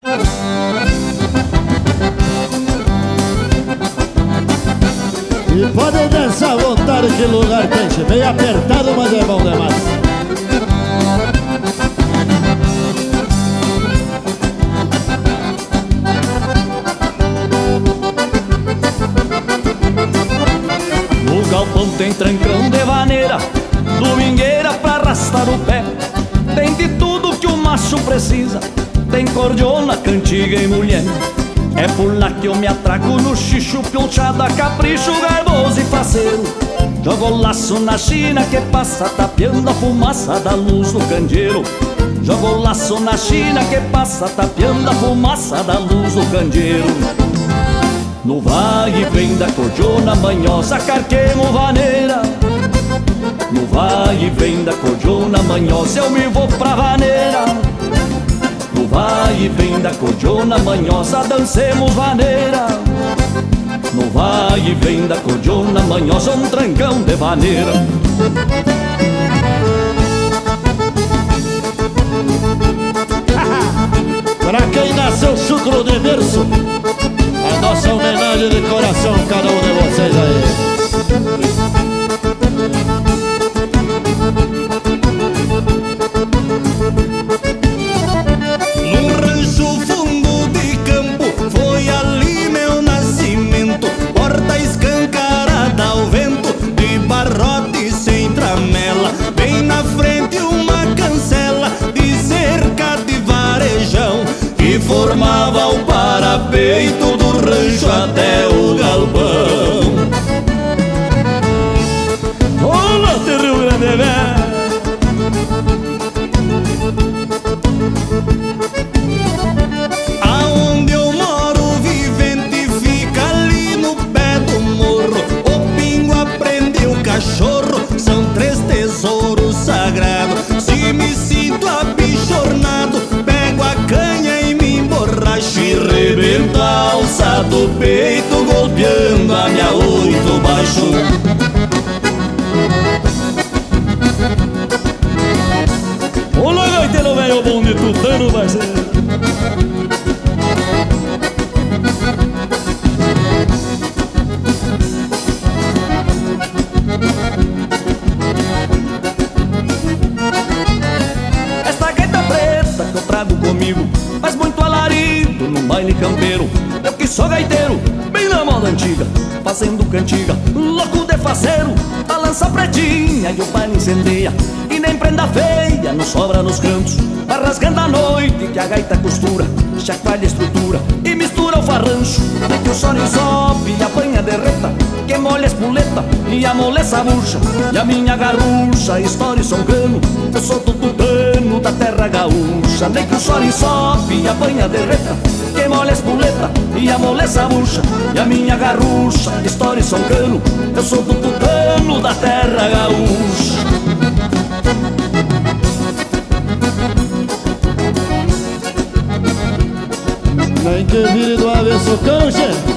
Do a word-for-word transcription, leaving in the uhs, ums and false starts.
E podem dançar à vontade, que lugar quente, meio apertado, mas é bom demais. No galpão tem trancão de vaneira, domingueira pra arrastar o pé. Tem de tudo que o macho precisa, tem cordiona, cantiga e mulher. É por lá que eu me atraco no xixo, pionchada, capricho, garboso e faceiro. Jogo laço na China que passa tapeando a fumaça da luz do candeeiro. Jogo laço na China que passa tapeando a fumaça da luz do candeeiro. No vai e vem da cordiona manhosa, carquemo vaneira. No vai e vem da cordiona manhosa, eu me vou pra vaneira. No vai e vem da cordiona manhosa, dancemos vaneira. No vai e vem da cordiona manhosa, um trancão de vaneira. Pra quem nasceu chucro de berço, a nossa homenagem de coração a cada um de vocês aí. No rancho fundo de campo, foi ali meu nascimento. Porta escancarada ao vento, de barrote sem tramela. Bem na frente uma cancela de cerca de varejão, que formava o parapeito do rancho até o galpão. Olá, Rio Grande, velho! Aonde eu moro, vivente fica ali no pé do morro. O pingo aprende o cachorro, são três tesouros sagrados. Se me sinto abichornado, pego a canha e me emborracho e rebento a alça do peito, golpeando a minha oito baixo. Olá, gaiteiro velho bom de tutano, parceiro. Esta gaita preta que eu trago comigo faz muito alarido num baile campeiro. Eu que sou gaiteiro, bem na moda antiga, fazendo cantiga, louco de faceiro. A lança pretinha e o baile incendeia, e nem prenda feia não sobra nos cantos. Vai rasgando a noite que a gaita costura, chacoalha a estrutura e mistura o farrancho. É que o sono sobe e apanha derreta, que molha a espoleta e amolece a murcha. E a minha garrucha estoura e soncano, eu sou do tutano da terra gaúcha. Nem que o chore sobe e apanha derreta, que molha a espoleta e amolece a murcha. E a minha garrucha estoura e soncano, eu sou do tutano da terra gaúcha. Nem que vire do avesso cão, gente.